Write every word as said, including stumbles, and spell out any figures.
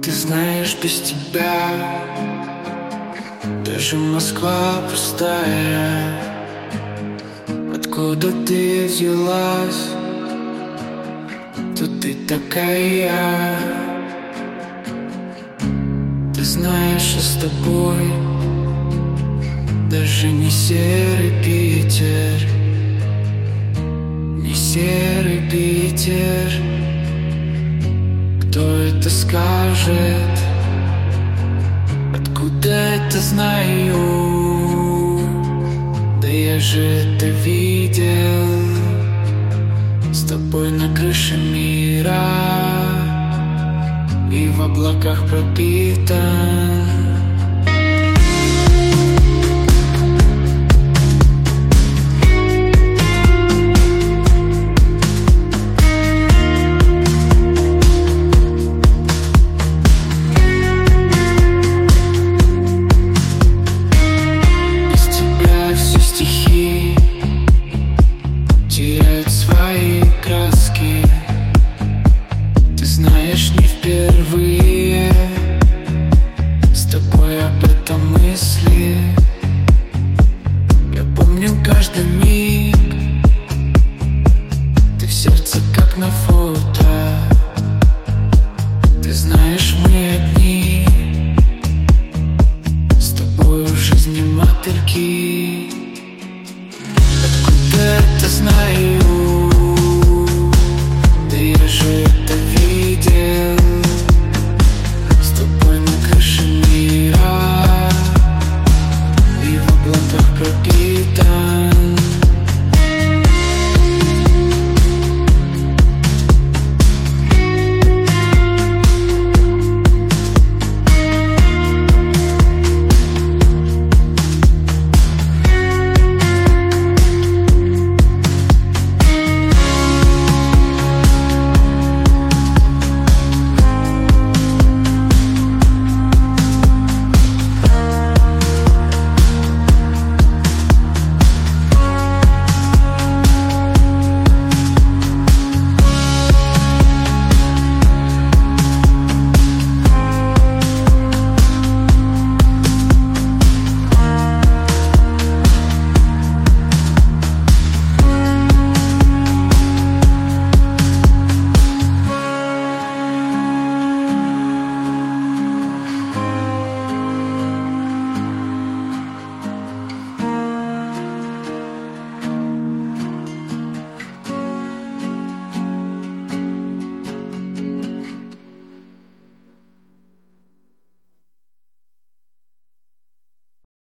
Ты знаешь, без тебя даже Москва пустая. Откуда ты взялась? Кто ты такая? Ты знаешь, что с тобой даже не серый Питер, не серый Питер. Кто это скажет? Откуда это знаю? Да я же это видел с тобой на крыше мира и в облаках пропитан. Теряют свои краски. Ты знаешь, не впервые с тобой об этом мысли.